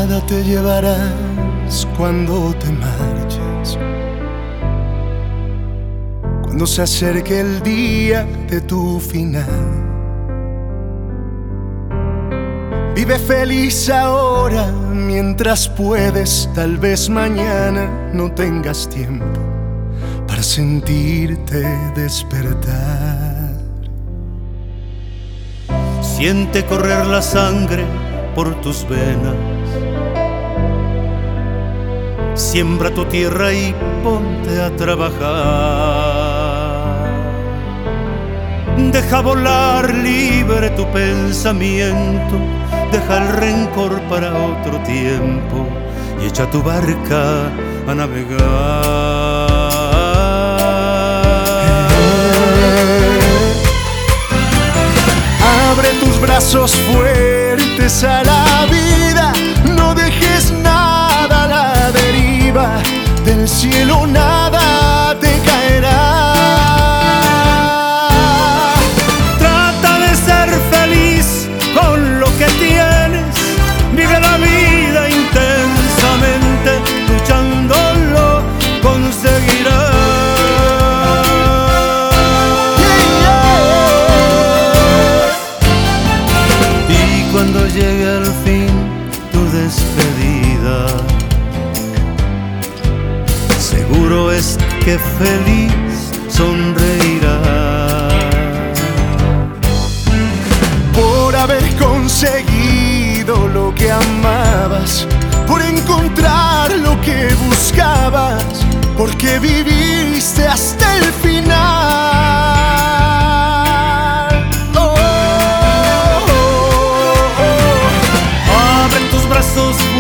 nada te llevarás cuando te marches, cuando se acerque el día de tu final. Vive feliz ahora mientras puedes, tal vez mañana no tengas tiempo para sentirte despertar. Siente correr la sangre por tus venas, siembra tu tierra y ponte a trabajar. Deja volar libre tu pensamiento, deja el rencor para otro tiempo y echa tu barca a navegar. Abre tus brazos fuertes a la vida, no dejes nada a la deriva, del cielo nada te caerá. Trata de ser feliz con lo que tienes, vive la vida intensamente, luchándolo conseguirás. Cuando llegue al fin tu despedida, seguro es que feliz sonreirás. Por haber conseguido lo que amabas, por encontrar lo que buscabas, porque viviste hasta el final. Brazos